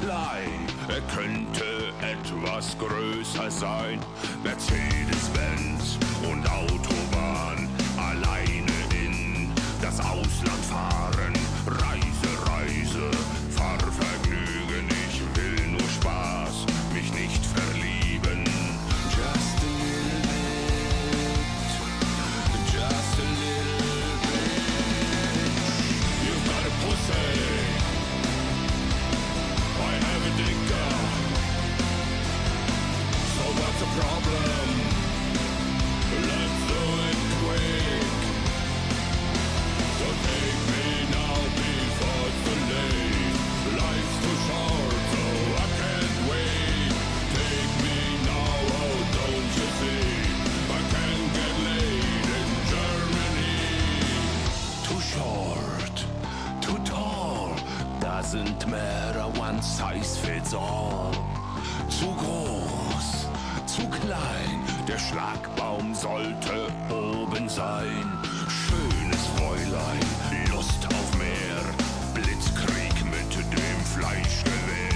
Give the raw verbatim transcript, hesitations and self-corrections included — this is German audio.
klein, er könnte etwas größer sein. Mercedes-Benz und Autobahn, alleine in das Ausland fahren. Reise, Reise, Fahrvergnügen, ich will nur Spaß, mich nicht verlieben. Just a little bit, just a little bit. You've got a pussy, I have a dicker. So what's the problem? Let's do it quick. So take me now before it's too late. Life's too short, so I can't wait. Take me now, oh don't you see? I can't get laid in Germany. Too short, too tall, doesn't matter, one size fits all. Zu groß, zu klein, der Schlagbaum sollte oben sein. Schönes Fräulein, Lust auf mehr, Blitzkrieg mit dem Fleischgewehr.